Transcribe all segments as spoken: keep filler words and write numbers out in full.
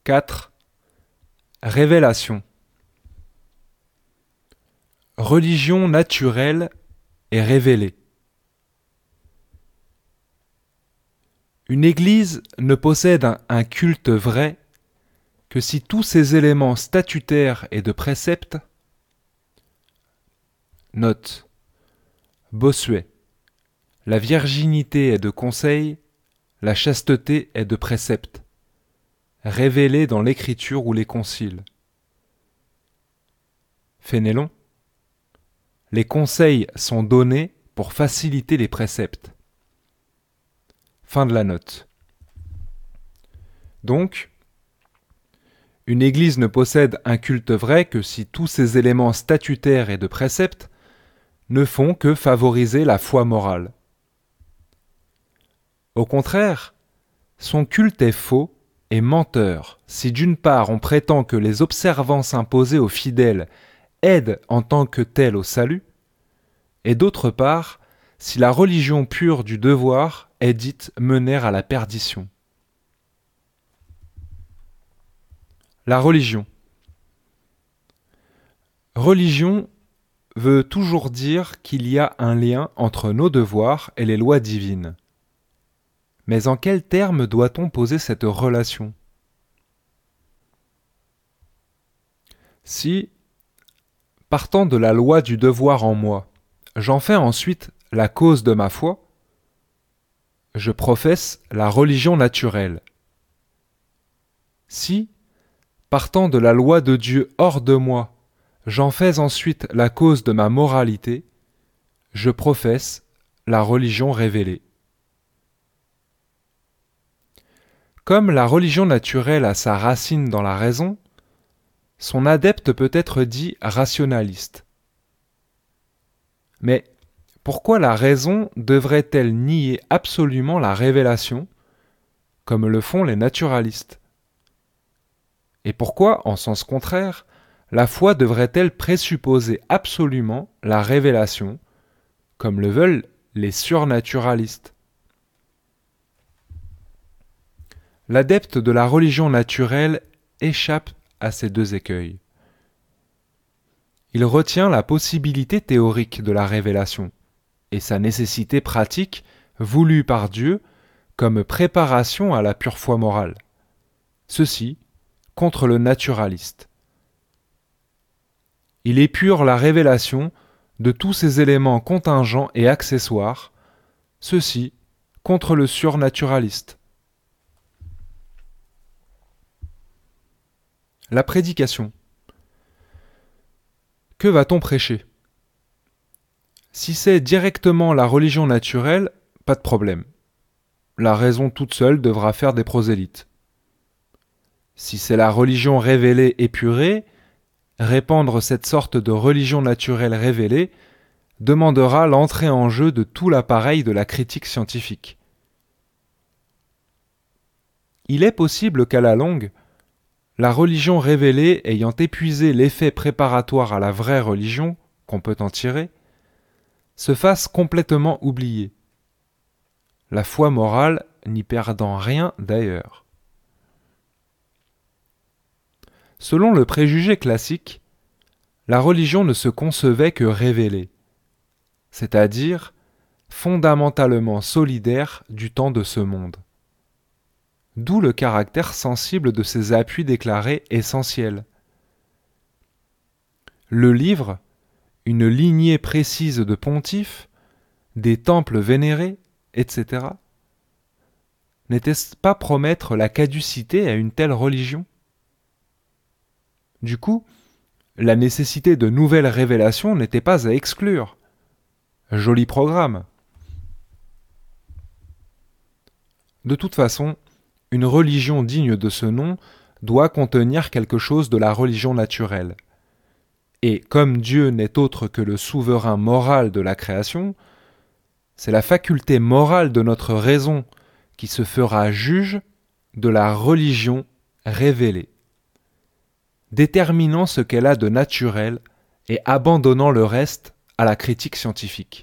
quatre. Révélation. Religion naturelle et révélée. Une église ne possède un, un culte vrai que si tous ses éléments statutaires et de préceptes, note, Bossuet, la virginité est de conseil, la chasteté est de précepte, révélée dans l'écriture ou les conciles. Fénélon, les conseils sont donnés pour faciliter les préceptes. Fin de la note. Donc, une église ne possède un culte vrai que si tous ses éléments statutaires et de préceptes ne font que favoriser la foi morale. Au contraire, son culte est faux et menteur si d'une part on prétend que les observances imposées aux fidèles aident en tant que telles au salut, et d'autre part, si la religion pure du devoir est dite mener à la perdition. La religion. Religion veut toujours dire qu'il y a un lien entre nos devoirs et les lois divines. Mais en quels termes doit-on poser cette relation ? Si, partant de la loi du devoir en moi, j'en fais ensuite la cause de ma foi, je professe la religion naturelle. Si, partant de la loi de Dieu hors de moi, j'en fais ensuite la cause de ma moralité, je professe la religion révélée. Comme la religion naturelle a sa racine dans la raison, son adepte peut être dit rationaliste. Mais pourquoi la raison devrait-elle nier absolument la révélation, comme le font les naturalistes ? Et pourquoi, en sens contraire, la foi devrait-elle présupposer absolument la révélation, comme le veulent les surnaturalistes ? L'adepte de la religion naturelle échappe à ces deux écueils. Il retient la possibilité théorique de la révélation et sa nécessité pratique voulue par Dieu comme préparation à la pure foi morale. Ceci contre le naturaliste. Il épure la révélation de tous ses éléments contingents et accessoires, ceci contre le surnaturaliste. La prédication. Que va-t-on prêcher ? Si c'est directement la religion naturelle, pas de problème. La raison toute seule devra faire des prosélytes. Si c'est la religion révélée épurée, répandre cette sorte de religion naturelle révélée demandera l'entrée en jeu de tout l'appareil de la critique scientifique. Il est possible qu'à la longue, la religion révélée ayant épuisé l'effet préparatoire à la vraie religion qu'on peut en tirer, se fasse complètement oublier, la foi morale n'y perdant rien d'ailleurs. Selon le préjugé classique, la religion ne se concevait que révélée, c'est-à-dire fondamentalement solidaire du temps de ce monde. D'où le caractère sensible de ces appuis déclarés essentiels. Le livre, une lignée précise de pontifes, des temples vénérés, et cetera. N'était-ce pas promettre la caducité à une telle religion ? Du coup, la nécessité de nouvelles révélations n'était pas à exclure. Joli programme. De toute façon, une religion digne de ce nom doit contenir quelque chose de la religion naturelle. Et comme Dieu n'est autre que le souverain moral de la création, c'est la faculté morale de notre raison qui se fera juge de la religion révélée, déterminant ce qu'elle a de naturel et abandonnant le reste à la critique scientifique.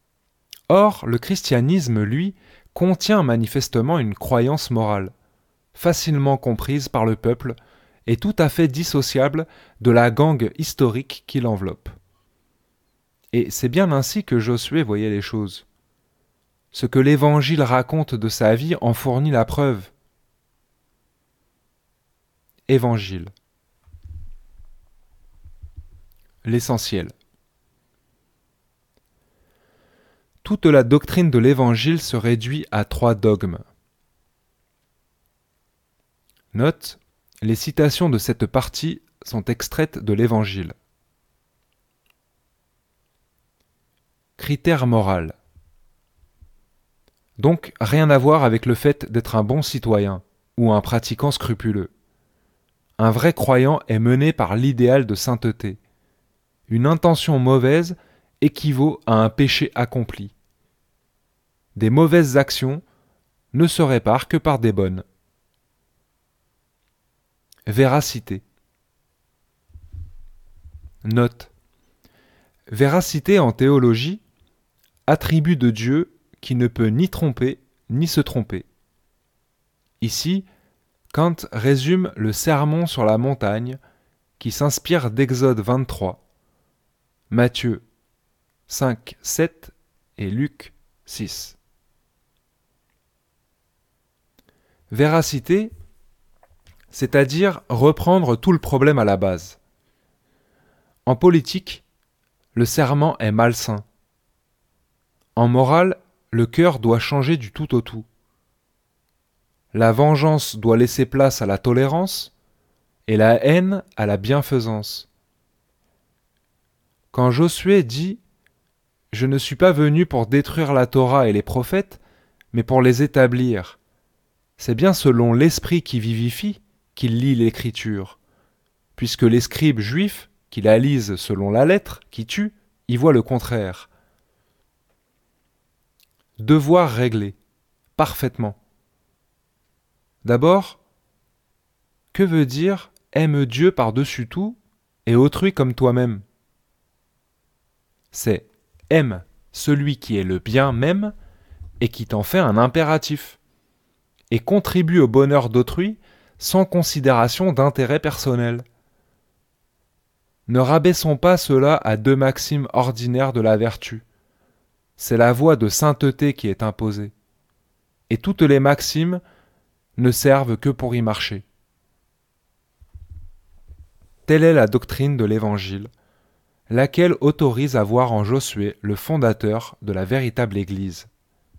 Or, le christianisme, lui, contient manifestement une croyance morale, facilement comprise par le peuple et tout à fait dissociable de la gangue historique qui l'enveloppe. Et c'est bien ainsi que Josué voyait les choses. Ce que l'Évangile raconte de sa vie en fournit la preuve. Évangile. L'essentiel. Toute la doctrine de l'Évangile se réduit à trois dogmes. Note, les citations de cette partie sont extraites de l'Évangile. Critère moral. Donc, rien à voir avec le fait d'être un bon citoyen ou un pratiquant scrupuleux. Un vrai croyant est mené par l'idéal de sainteté. Une intention mauvaise équivaut à un péché accompli. Des mauvaises actions ne se réparent que par des bonnes. Véracité. Note. Véracité en théologie, attribut de Dieu qui ne peut ni tromper ni se tromper. Ici, Kant résume le sermon sur la montagne qui s'inspire d'Exode vingt-trois, Matthieu cinq, sept et Luc six. Véracité, c'est-à-dire reprendre tout le problème à la base. En politique, le serment est malsain. En morale, le cœur doit changer du tout au tout. La vengeance doit laisser place à la tolérance et la haine à la bienfaisance. Quand Josué dit « Je ne suis pas venu pour détruire la Torah et les prophètes, mais pour les établir », c'est bien selon l'esprit qui vivifie qu'il lit l'Écriture, puisque les scribes juifs, qui la lisent selon la lettre, qui tue, y voient le contraire. Devoir réglé, parfaitement. D'abord, que veut dire « aime Dieu par-dessus tout et autrui comme toi-même » C'est « aime celui qui est le bien même et qui t'en fait un impératif » et contribue au bonheur d'autrui sans considération d'intérêt personnel. Ne rabaissons pas cela à deux maximes ordinaires de la vertu. C'est la voie de sainteté qui est imposée. Et toutes les maximes ne servent que pour y marcher. Telle est la doctrine de l'Évangile, laquelle autorise à voir en Josué le fondateur de la véritable Église.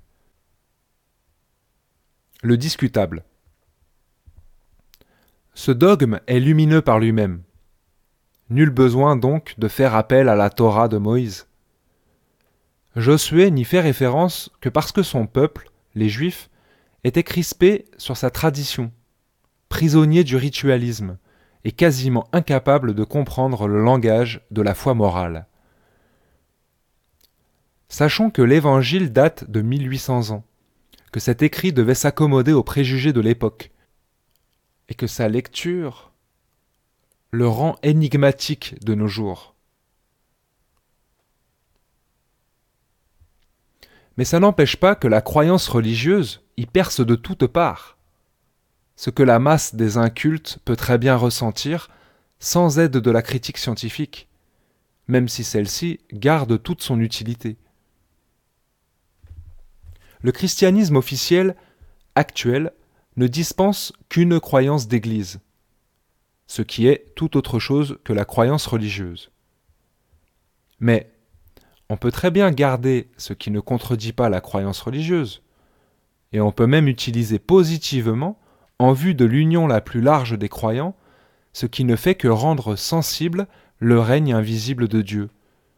Le discutable. Ce dogme est lumineux par lui-même. Nul besoin donc de faire appel à la Torah de Moïse. Josué n'y fait référence que parce que son peuple, les Juifs, était crispé sur sa tradition, prisonnier du ritualisme et quasiment incapable de comprendre le langage de la foi morale. Sachons que l'Évangile date de mille huit cents ans, que cet écrit devait s'accommoder aux préjugés de l'époque, et que sa lecture le rend énigmatique de nos jours. Mais ça n'empêche pas que la croyance religieuse y perce de toutes parts, ce que la masse des incultes peut très bien ressentir sans aide de la critique scientifique, même si celle-ci garde toute son utilité. Le christianisme officiel, actuel, ne dispense qu'une croyance d'église, ce qui est tout autre chose que la croyance religieuse. Mais on peut très bien garder ce qui ne contredit pas la croyance religieuse, et on peut même utiliser positivement, en vue de l'union la plus large des croyants, ce qui ne fait que rendre sensible le règne invisible de Dieu.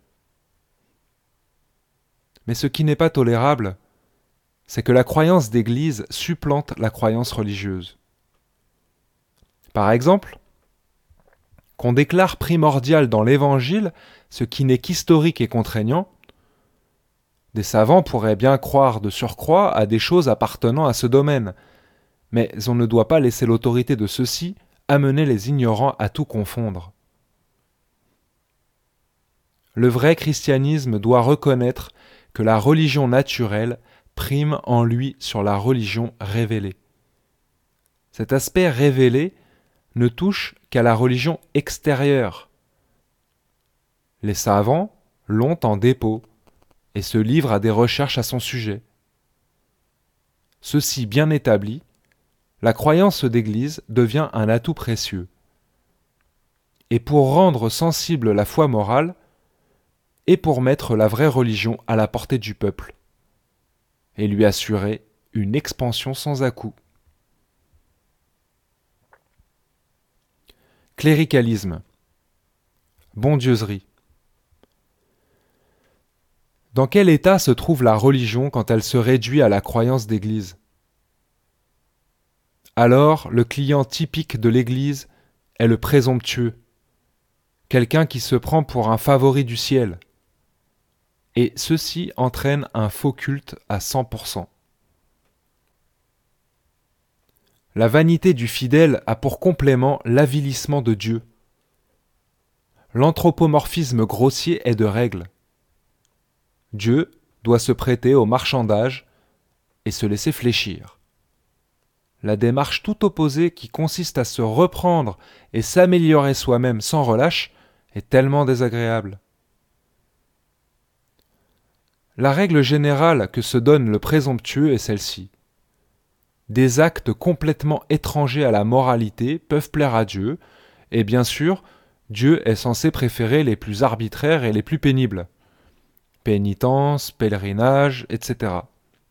Mais ce qui n'est pas tolérable, c'est que la croyance d'église supplante la croyance religieuse. Par exemple, qu'on déclare primordial dans l'Évangile ce qui n'est qu'historique et contraignant, des savants pourraient bien croire de surcroît à des choses appartenant à ce domaine, mais on ne doit pas laisser l'autorité de ceux-ci amener les ignorants à tout confondre. Le vrai christianisme doit reconnaître que la religion naturelle prime en lui sur la religion révélée. Cet aspect révélé ne touche qu'à la religion extérieure. Les savants l'ont en dépôt et se livrent à des recherches à son sujet. Ceci bien établi, la croyance d'Église devient un atout précieux. Et pour rendre sensible la foi morale, et pour mettre la vraie religion à la portée du peuple, et lui assurer une expansion sans à-coups. Cléricalisme. Bondieuserie. Dans quel état se trouve la religion quand elle se réduit à la croyance d'Église ? Alors, le client typique de l'Église est le présomptueux, quelqu'un qui se prend pour un favori du ciel. Et ceci entraîne un faux culte à cent pour cent. La vanité du fidèle a pour complément l'avilissement de Dieu. L'anthropomorphisme grossier est de règle. Dieu doit se prêter au marchandage et se laisser fléchir. La démarche tout opposée qui consiste à se reprendre et s'améliorer soi-même sans relâche est tellement désagréable. La règle générale que se donne le présomptueux est celle-ci. Des actes complètement étrangers à la moralité peuvent plaire à Dieu, et bien sûr, Dieu est censé préférer les plus arbitraires et les plus pénibles. Pénitence, pèlerinage, et cetera.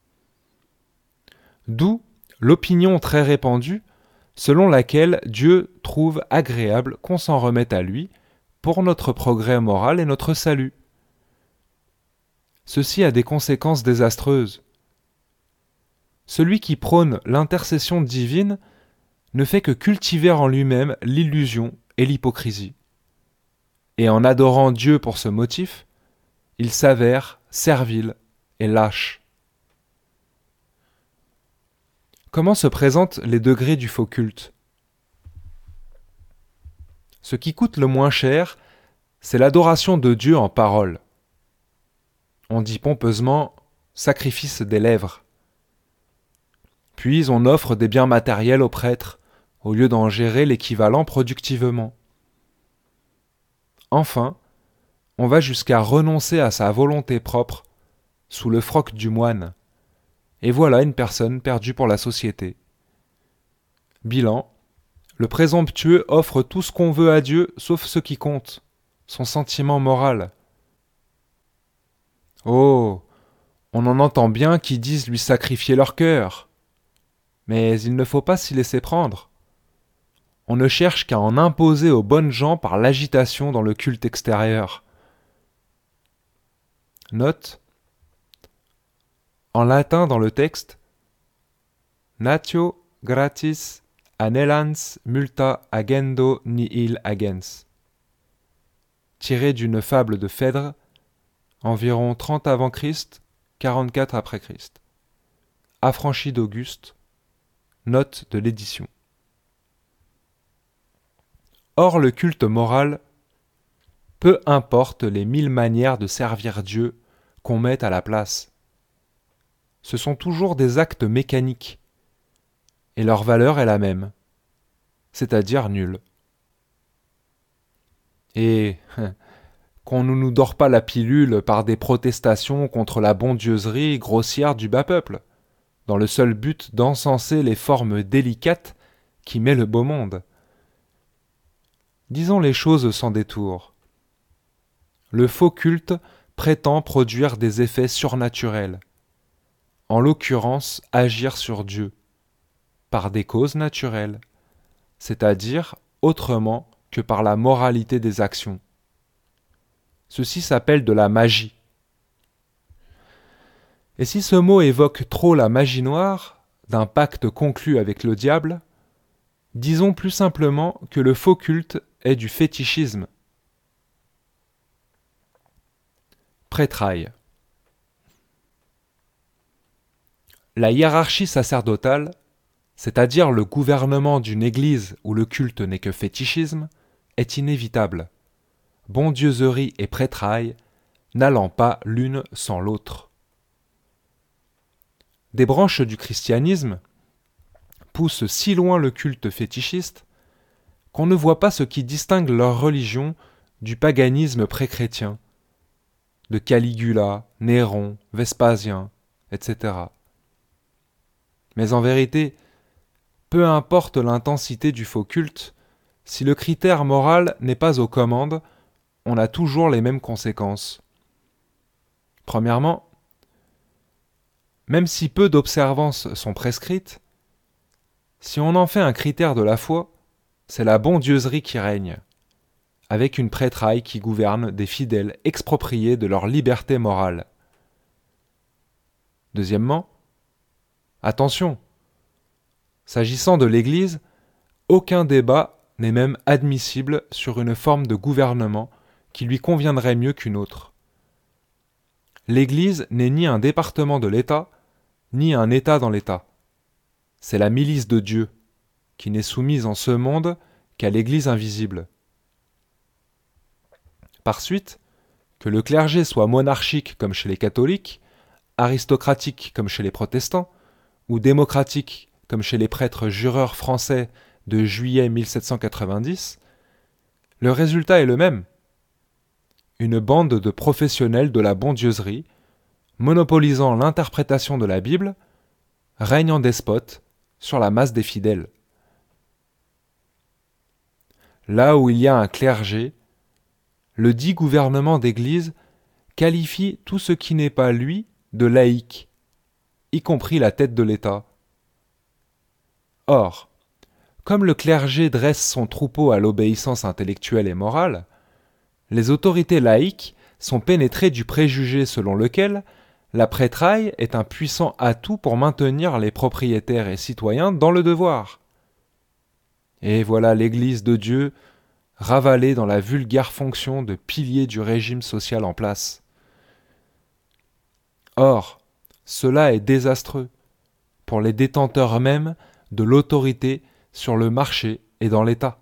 D'où l'opinion très répandue selon laquelle Dieu trouve agréable qu'on s'en remette à lui pour notre progrès moral et notre salut. Ceci a des conséquences désastreuses. Celui qui prône l'intercession divine ne fait que cultiver en lui-même l'illusion et l'hypocrisie. Et en adorant Dieu pour ce motif, il s'avère servile et lâche. Comment se présentent les degrés du faux culte ? Ce qui coûte le moins cher, c'est l'adoration de Dieu en parole. On dit pompeusement « sacrifice des lèvres ». Puis on offre des biens matériels aux prêtres, au lieu d'en gérer l'équivalent productivement. Enfin, on va jusqu'à renoncer à sa volonté propre, sous le froc du moine. Et voilà une personne perdue pour la société. Bilan, le présomptueux offre tout ce qu'on veut à Dieu, sauf ce qui compte, son sentiment moral. Oh, on en entend bien qui disent lui sacrifier leur cœur. Mais il ne faut pas s'y laisser prendre. On ne cherche qu'à en imposer aux bonnes gens par l'agitation dans le culte extérieur. Note. En latin dans le texte, natio gratis anhelans multa agendo nihil agens. Tiré d'une fable de Phèdre, environ trente avant Christ, quarante-quatre après Christ. Affranchi d'Auguste. Note de l'édition. Or le culte moral, peu importe les mille manières de servir Dieu qu'on met à la place. Ce sont toujours des actes mécaniques, et leur valeur est la même, c'est-à-dire nulle. Et qu'on ne nous dore pas la pilule par des protestations contre la bondieuserie grossière du bas peuple, dans le seul but d'encenser les formes délicates qui met le beau monde. Disons les choses sans détour. Le faux culte prétend produire des effets surnaturels, en l'occurrence agir sur Dieu, par des causes naturelles, c'est-à-dire autrement que par la moralité des actions. Ceci s'appelle de la magie. Et si ce mot évoque trop la magie noire, d'un pacte conclu avec le diable, disons plus simplement que le faux culte est du fétichisme. Prêtraille. La hiérarchie sacerdotale, c'est-à-dire le gouvernement d'une église où le culte n'est que fétichisme, est inévitable, bondieuserie et prêtraille n'allant pas l'une sans l'autre. Des branches du christianisme, poussent si loin le culte fétichiste qu'on ne voit pas ce qui distingue leur religion du paganisme pré-chrétien, de Caligula, Néron, Vespasien, et cetera. Mais en vérité, peu importe l'intensité du faux culte, si le critère moral n'est pas aux commandes, on a toujours les mêmes conséquences. Premièrement, même si peu d'observances sont prescrites, si on en fait un critère de la foi, c'est la bondieuserie qui règne, avec une prêtraille qui gouverne des fidèles expropriés de leur liberté morale. Deuxièmement, attention, s'agissant de l'Église, aucun débat n'est même admissible sur une forme de gouvernement qui lui conviendrait mieux qu'une autre. L'Église n'est ni un département de l'État, ni un État dans l'État. C'est la milice de Dieu, qui n'est soumise en ce monde qu'à l'Église invisible. Par suite, que le clergé soit monarchique comme chez les catholiques, aristocratique comme chez les protestants, ou démocratique comme chez les prêtres jureurs français de juillet mille sept cent quatre-vingt-dix, le résultat est le même. Une bande de professionnels de la bondieuserie, monopolisant l'interprétation de la Bible, règne en despote sur la masse des fidèles. Là où il y a un clergé, le dit gouvernement d'Église qualifie tout ce qui n'est pas lui de laïque, y compris la tête de l'État. Or, comme le clergé dresse son troupeau à l'obéissance intellectuelle et morale, les autorités laïques sont pénétrées du préjugé selon lequel la prêtraille est un puissant atout pour maintenir les propriétaires et citoyens dans le devoir. Et voilà l'Église de Dieu ravalée dans la vulgaire fonction de pilier du régime social en place. Or, cela est désastreux pour les détenteurs mêmes de l'autorité sur le marché et dans l'État.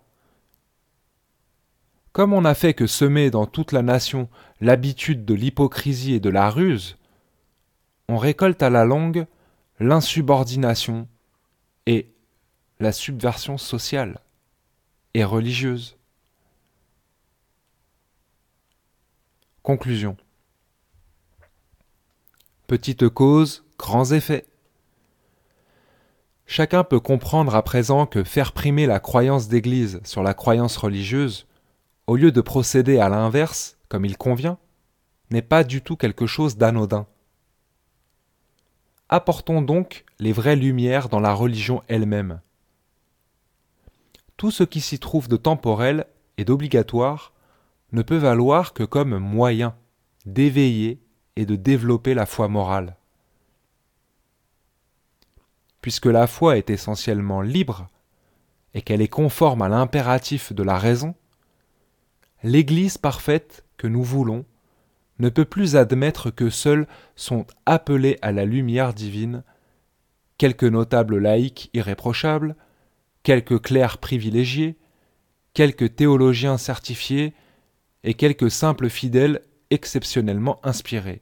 Comme on n'a fait que semer dans toute la nation l'habitude de l'hypocrisie et de la ruse, on récolte à la longue l'insubordination et la subversion sociale et religieuse. Conclusion. Petite cause, grands effets. Chacun peut comprendre à présent que faire primer la croyance d'Église sur la croyance religieuse, au lieu de procéder à l'inverse, comme il convient, n'est pas du tout quelque chose d'anodin. Apportons donc les vraies lumières dans la religion elle-même. Tout ce qui s'y trouve de temporel et d'obligatoire ne peut valoir que comme moyen d'éveiller et de développer la foi morale. Puisque la foi est essentiellement libre et qu'elle est conforme à l'impératif de la raison, l'Église parfaite que nous voulons ne peut plus admettre que seuls sont appelés à la lumière divine quelques notables laïcs irréprochables, quelques clercs privilégiés, quelques théologiens certifiés et quelques simples fidèles exceptionnellement inspirés.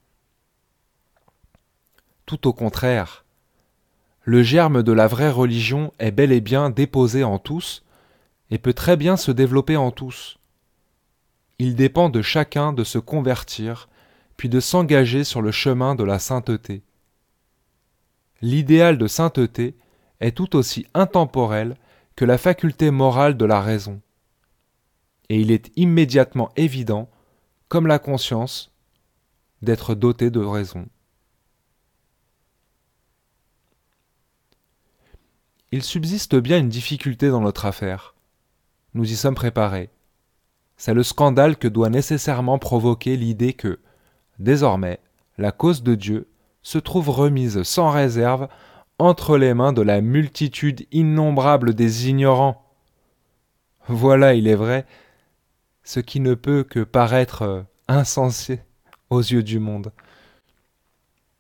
Tout au contraire, le germe de la vraie religion est bel et bien déposé en tous et peut très bien se développer en tous. Il dépend de chacun de se convertir, puis de s'engager sur le chemin de la sainteté. L'idéal de sainteté est tout aussi intemporel que la faculté morale de la raison. Et il est immédiatement évident, comme la conscience, d'être doté de raison. Il subsiste bien une difficulté dans notre affaire. Nous y sommes préparés. C'est le scandale que doit nécessairement provoquer l'idée que, désormais, la cause de Dieu se trouve remise sans réserve entre les mains de la multitude innombrable des ignorants. Voilà, il est vrai, ce qui ne peut que paraître insensé aux yeux du monde.